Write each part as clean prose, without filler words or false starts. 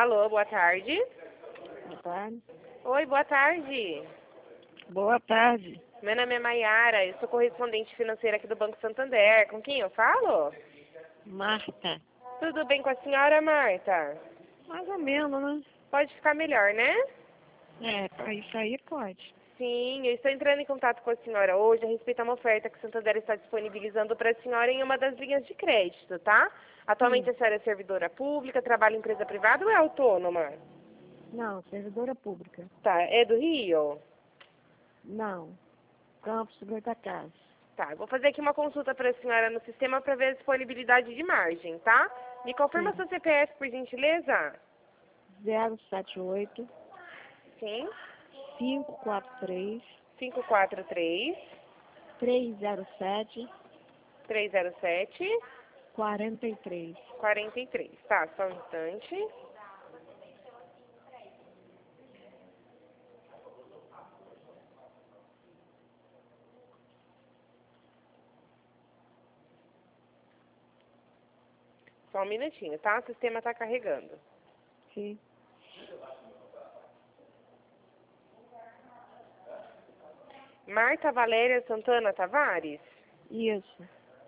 Alô, boa tarde. Boa tarde. Oi, boa tarde. Boa tarde. Meu nome é Maiara, eu sou correspondente financeira aqui do Banco Santander. Com quem eu falo? Marta. Tudo bem com a senhora, Marta? Mais ou menos, né? Pode ficar melhor, né? Pra isso aí pode. Sim, eu estou entrando em contato com a senhora hoje a respeito a uma oferta que o Santander está disponibilizando para a senhora em uma das linhas de crédito, tá? Atualmente a senhora é servidora pública, trabalha em empresa privada ou é autônoma? Não, servidora pública. Tá, é do Rio? Não. Campos Goitacazes. Tá, vou fazer aqui uma consulta para a senhora no sistema para ver a disponibilidade de margem, tá? Me confirma Sim. seu CPF, por gentileza? 078 Sim, 543 543 307 307 43. 43. Tá, só um instante. Só um minutinho, tá? O sistema está carregando. Sim. Marta Valéria Santana Tavares? Isso.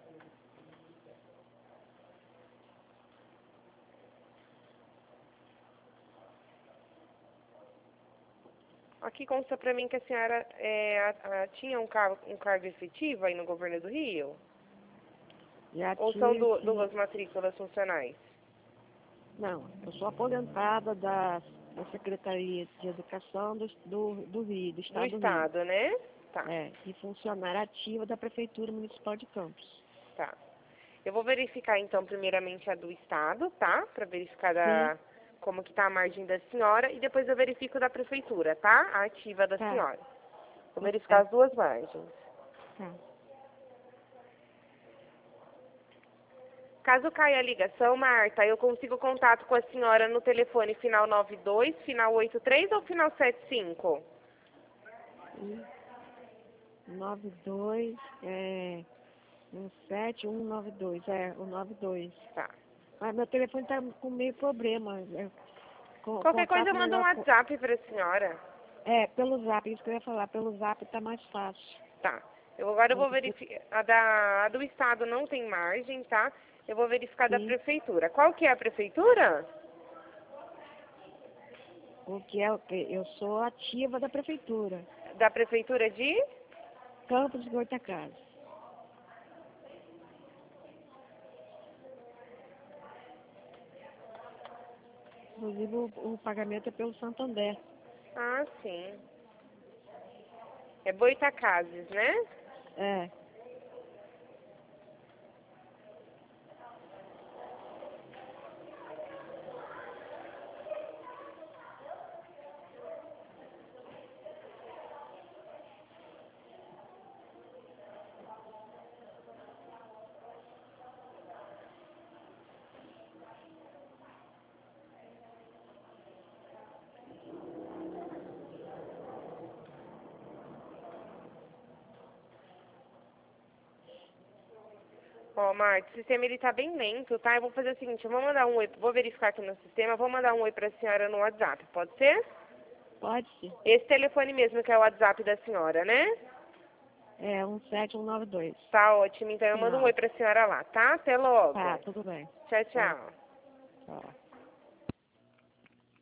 Aqui consta pra mim que a senhora tinha um cargo efetivo aí no governo do Rio? Já Ou são tive. duas matrículas funcionais? Não, eu sou aposentada da Secretaria de Educação do Rio, do Do Estado do Rio. Estado, né? Tá, E funcionária ativa da Prefeitura Municipal de Campos. tá. Eu vou verificar, então, primeiramente a do Estado, tá? Pra verificar Sim. como que tá a margem da senhora. E depois eu verifico da Prefeitura, tá? A ativa da Tá. senhora. Vou Tudo verificar bem. as duas margens. Tá. Caso caia a ligação, Marta, eu consigo contato com a senhora no telefone final 92, final 83 ou final 75? 92, 17192, o 92. Tá. Mas meu telefone tá com meio problema. Qualquer coisa eu Contato mando um melhor WhatsApp pra senhora. pelo Zap, isso que eu ia falar, pelo Zap tá mais fácil. Tá. Agora eu vou verificar. A do Estado não tem margem, tá? Eu vou verificar da Sim. Prefeitura. Qual que é a Prefeitura? O que é o quê? Eu sou ativa da Prefeitura, Da Prefeitura de? Campos Goitacazes. Inclusive o pagamento é pelo Santander. Ah, sim. É Boitacazes, né? É. Ó, Marta, o sistema ele tá bem lento, tá? Eu vou fazer o seguinte, eu vou mandar um oi, vou verificar aqui no sistema, vou mandar um oi pra senhora no WhatsApp, pode ser? Pode ser. Esse telefone mesmo que é o WhatsApp da senhora, né? 17192. Tá ótimo, então eu mando um Final. oi pra senhora lá, tá? Até logo. Tá, tudo bem. Tchau, Tá, tchau. tchau.